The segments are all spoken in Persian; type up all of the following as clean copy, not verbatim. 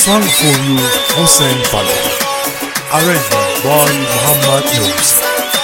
Song for you, Hussein Falo. Arrangement by Muhammad Yunus.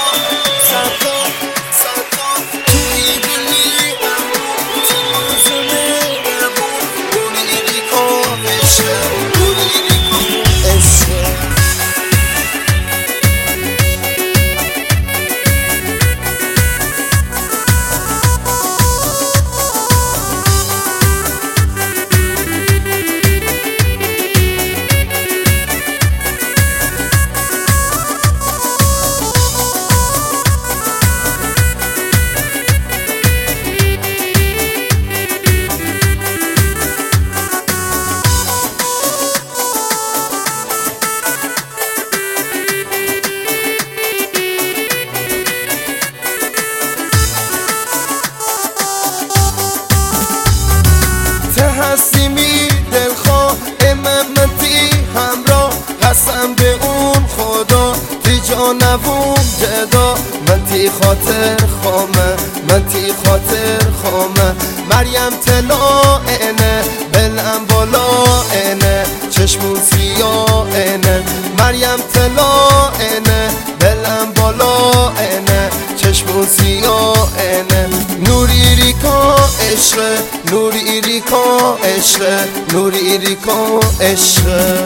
هستیمی دلخواه امامتی همراه قسم به اون خدا تی جانوون جدا من تی خاطر خامه من تی خاطر خامه مریم طلا اینه بلم بالا اینه چشمون سیاه اینه مریم طلا اینه بلم بالا اینه چشمون سیاه اینه نوری ریکا عشق نوری ریکا عشق نوری ریکا عشق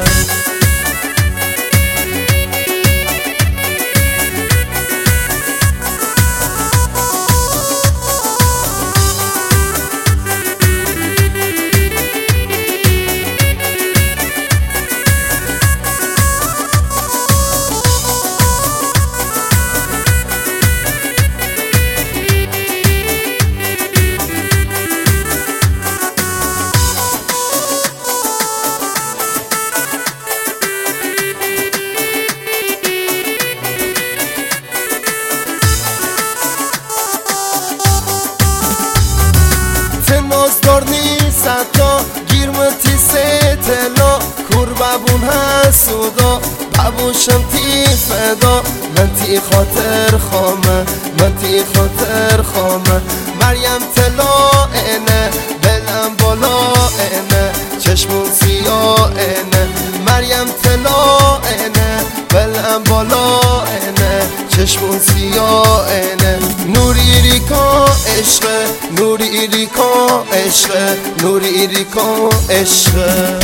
نازدار نیست تا گیرمتی سه تلا کور ببون هست سودا ببوشم تی فدا من تی خاطر خامه من تی خاطر خامه مریم طلا اینه بلم بالا اینه چشمون سیاه اینه مریم طلا اینه بلم بالا اینه چشمون سیاه اینه نوری ریکا عشق نوری ریکا عشق نوری ریکا عشق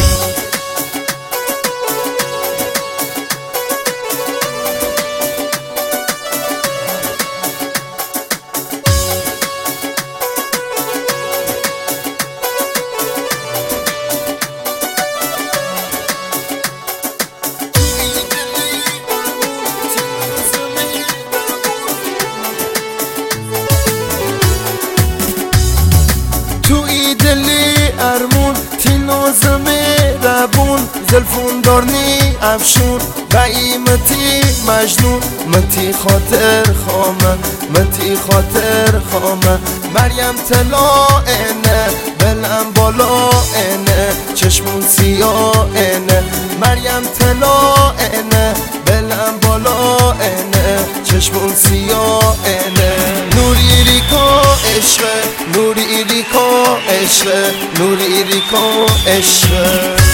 توی دلی ارمون تی نازمه ربون زلفون دارنی افشون قیمتی مجنون من تی خاطر خامه من تی خاطر خامه مریم طلا اینه بلم بالا اینه چشمون سیاه اینه مریم طلا اینه بلم بالا اینه چشمون سیاه اینه نوری ریکا عشق نوری ریکا عشق نوری ریکا عشق